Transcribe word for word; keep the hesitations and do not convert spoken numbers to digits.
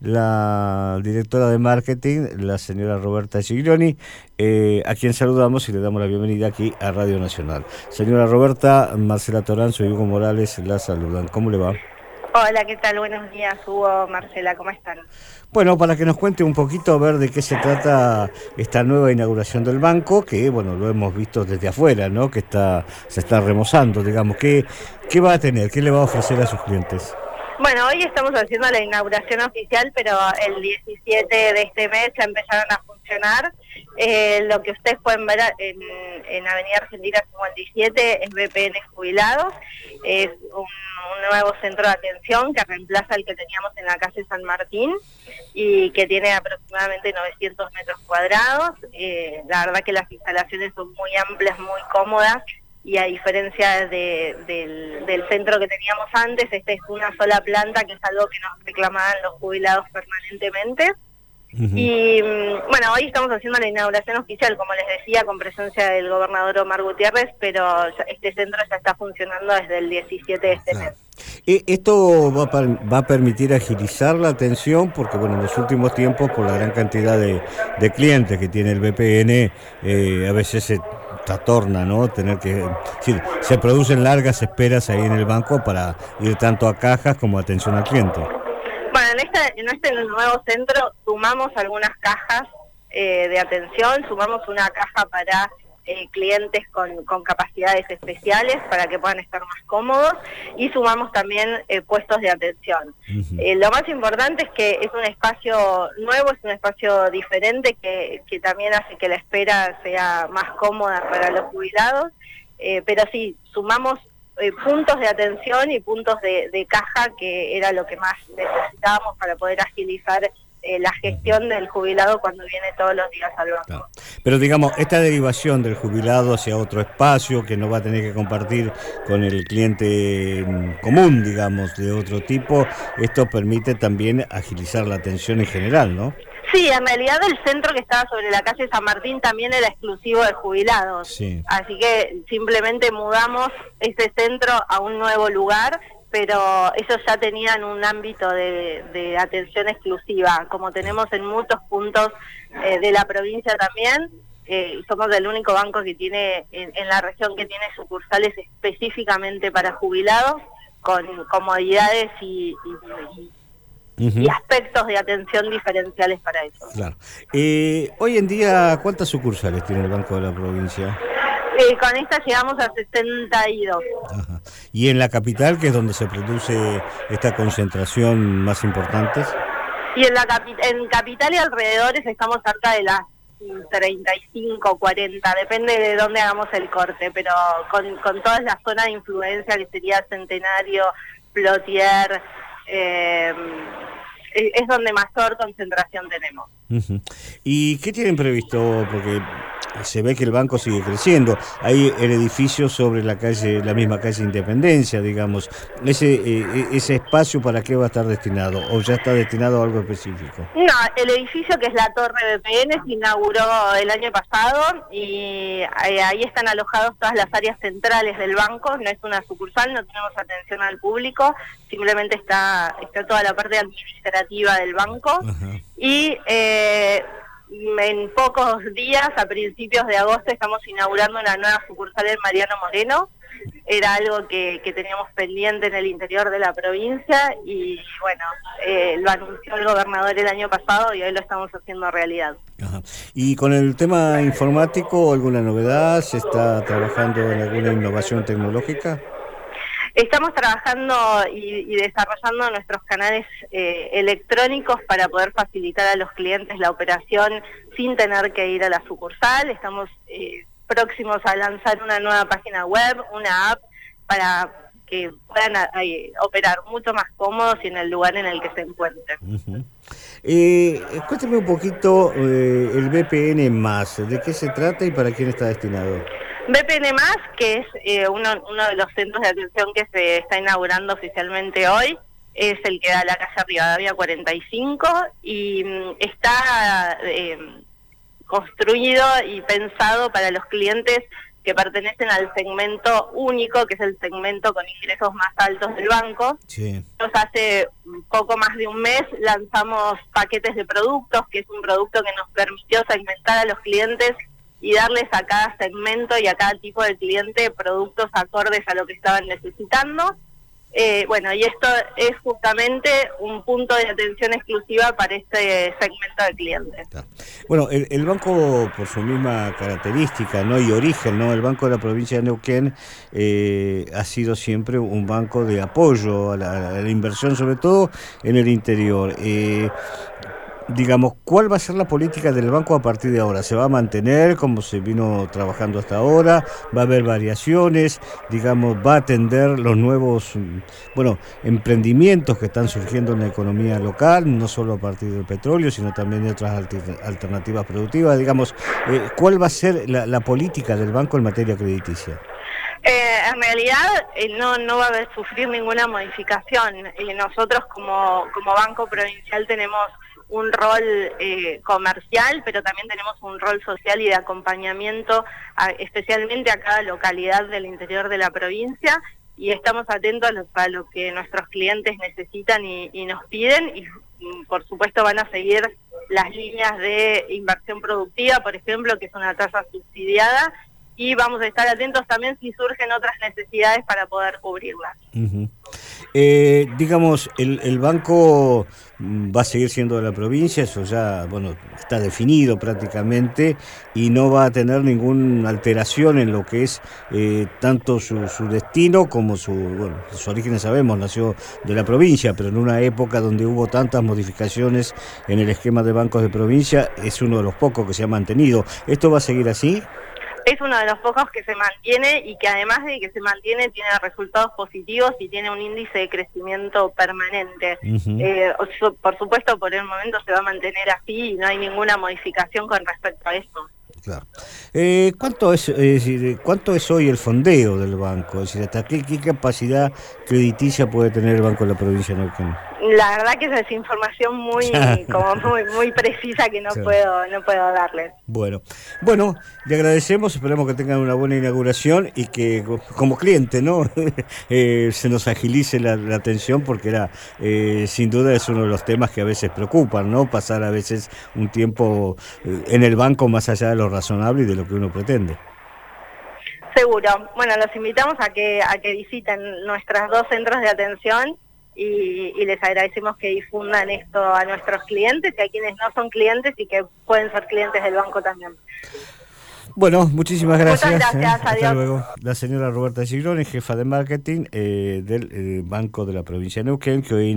la directora de marketing, la señora Roberta Giglioni, eh, a quien saludamos y le damos la bienvenida aquí a Radio Nacional. Señora Roberta, Marcela Toranzo y Hugo Morales la saludan. ¿Cómo le va? Hola, ¿qué tal? Buenos días, Hugo, Marcela, ¿cómo están? Bueno, para que nos cuente un poquito a ver de qué se trata esta nueva inauguración del banco, que bueno, lo hemos visto desde afuera, ¿no? Que está se está remozando, digamos. ¿Qué, qué va a tener? ¿Qué le va a ofrecer a sus clientes? Bueno, hoy estamos haciendo la inauguración oficial, pero el diecisiete de este mes ya empezaron a funcionar. Eh, lo que ustedes pueden ver en, en Avenida Argentina cincuenta y siete es B P N Jubilados, es un, un nuevo centro de atención que reemplaza el que teníamos en la calle San Martín y que tiene aproximadamente novecientos metros cuadrados. Eh, la verdad que las instalaciones son muy amplias, muy cómodas. Y a diferencia de, del, del centro que teníamos antes, esta es una sola planta, que es algo que nos reclamaban los jubilados permanentemente. Uh-huh. Y bueno, hoy estamos haciendo la inauguración oficial, como les decía, con presencia del gobernador Omar Gutiérrez, pero este centro ya está funcionando desde el diecisiete de este mes. Eh, ¿Esto va a, va a permitir agilizar la atención? Porque bueno, en los últimos tiempos, por la gran cantidad de, de clientes que tiene el B P N, eh, a veces se trastorna, ¿no? Tener que, sí, se producen largas esperas ahí en el banco para ir tanto a cajas como a atención al cliente. Bueno, en este, en este nuevo centro sumamos algunas cajas eh, de atención, sumamos una caja para eh, clientes con, con capacidades especiales para que puedan estar más cómodos y sumamos también eh, puestos de atención. Uh-huh. Eh, lo más importante es que es un espacio nuevo, es un espacio diferente que, que también hace que la espera sea más cómoda para los jubilados, eh, pero sí, sumamos Eh, puntos de atención y puntos de, de caja, que era lo que más necesitábamos para poder agilizar eh, la gestión del jubilado cuando viene todos los días al banco. Claro. Pero digamos, esta derivación del jubilado hacia otro espacio que no va a tener que compartir con el cliente común, digamos, de otro tipo, esto permite también agilizar la atención en general, ¿no? Sí, en realidad el centro que estaba sobre la calle San Martín también era exclusivo de jubilados, sí. Así que simplemente mudamos ese centro a un nuevo lugar, pero ellos ya tenían un ámbito de, de atención exclusiva, como tenemos en muchos puntos eh, de la provincia también. Eh, somos el único banco que tiene en, en la región que tiene sucursales específicamente para jubilados, con comodidades y... y, y Uh-huh. y aspectos de atención diferenciales para eso. Claro. Eh, hoy en día, ¿cuántas sucursales tiene el Banco de la Provincia? Eh, con esta llegamos a sesenta y dos. Ajá. ¿Y en la capital, que es donde se produce esta concentración más importante? Y en la capi- en capital y alrededores estamos cerca de las treinta y cinco, cuarenta, depende de dónde hagamos el corte, pero con, con toda la zona de influencia que sería Centenario, Plotier, Eh, es donde mayor concentración tenemos. Uh-huh. ¿Y qué tienen previsto? Porque se ve que el banco sigue creciendo. Hay el edificio sobre la calle, la misma calle Independencia, digamos. Ese eh, ese espacio, ¿para qué va a estar destinado? ¿O ya está destinado a algo específico? No, el edificio, que es la Torre B P N, se inauguró el año pasado y ahí están alojados todas las áreas centrales del banco. No es una sucursal, no tenemos atención al público, simplemente está está toda la parte administrativa del banco. Uh-huh. Y eh, en pocos días, a principios de agosto, estamos inaugurando una nueva sucursal en Mariano Moreno. Era algo que, que teníamos pendiente en el interior de la provincia y bueno, eh, lo anunció el gobernador el año pasado y hoy lo estamos haciendo realidad. Ajá. ¿Y con el tema informático, alguna novedad? ¿Se está trabajando en alguna innovación tecnológica? Estamos trabajando y, y desarrollando nuestros canales eh, electrónicos para poder facilitar a los clientes la operación sin tener que ir a la sucursal. Estamos eh, próximos a lanzar una nueva página web, una app, para que puedan eh, operar mucho más cómodos y en el lugar en el que se encuentren. Uh-huh. Eh, cuénteme un poquito eh, el B P N más, ¿de qué se trata y para quién está destinado? B P N más, que es eh, uno, uno de los centros de atención que se está inaugurando oficialmente hoy, es el que da a la calle Rivadavia cuarenta y cinco y mm, está eh, construido y pensado para los clientes que pertenecen al segmento único, que es el segmento con ingresos más altos del banco. Sí. Nosotros hace poco más de un mes lanzamos paquetes de productos, que es un producto que nos permitió segmentar a los clientes y darles a cada segmento y a cada tipo de cliente productos acordes a lo que estaban necesitando. Eh, bueno, y esto es justamente un punto de atención exclusiva para este segmento de clientes. Bueno, el, el banco, por su misma característica, ¿no?, y origen, ¿no?, el Banco de la Provincia de Neuquén eh, ha sido siempre un banco de apoyo a la, a la inversión, sobre todo en el interior. Eh, Digamos, ¿cuál va a ser la política del banco a partir de ahora? ¿Se va a mantener como se vino trabajando hasta ahora? ¿Va a haber variaciones? Digamos, ¿va a atender los nuevos, bueno, emprendimientos que están surgiendo en la economía local, no solo a partir del petróleo, sino también de otras alternativas productivas? Digamos, eh, ¿cuál va a ser la, la política del banco en materia crediticia? Eh, en realidad eh, no no va a haber sufrir ninguna modificación. Eh, nosotros como, como Banco Provincial tenemos un rol eh, comercial, pero también tenemos un rol social y de acompañamiento, a, especialmente a cada localidad del interior de la provincia, y estamos atentos a lo, a lo que nuestros clientes necesitan y, y nos piden, y, y por supuesto van a seguir las líneas de inversión productiva, por ejemplo, que es una tasa subsidiada, y vamos a estar atentos también si surgen otras necesidades para poder cubrirlas. Uh-huh. Eh, digamos, el, el banco va a seguir siendo de la provincia, eso ya, bueno, está definido prácticamente, y no va a tener ninguna alteración en lo que es eh, tanto su, su destino como su, bueno, sus orígenes sabemos, nació de la provincia, pero en una época donde hubo tantas modificaciones en el esquema de bancos de provincia, es uno de los pocos que se ha mantenido. ¿Esto va a seguir así? Es uno de los pocos que se mantiene y que además de que se mantiene tiene resultados positivos y tiene un índice de crecimiento permanente. Uh-huh. eh, por supuesto, por el momento se va a mantener así y no hay ninguna modificación con respecto a eso. Claro. Eh, ¿cuánto es, es decir, cuánto es hoy el fondeo del banco? Es decir, ¿hasta qué, qué capacidad crediticia puede tener el Banco de la Provincia de Neuquén? La verdad que esa es información muy como muy muy precisa que no sí. puedo no puedo darles. Bueno, bueno, le agradecemos, esperamos que tengan una buena inauguración y que como cliente, ¿no? eh, se nos agilice la, la atención, porque era eh, sin duda es uno de los temas que a veces preocupan, ¿no? Pasar a veces un tiempo eh, en el banco más allá de lo razonable y de lo que uno pretende. Seguro. Bueno, los invitamos a que a que visiten nuestros dos centros de atención. Y, y les agradecemos que difundan esto a nuestros clientes y a quienes no son clientes y que pueden ser clientes del banco también. Bueno, muchísimas gracias. Muchas gracias, eh. Hasta adiós. luego. La señora Roberta Gigloni, jefa de marketing eh, del eh, Banco de la Provincia de Neuquén, que hoy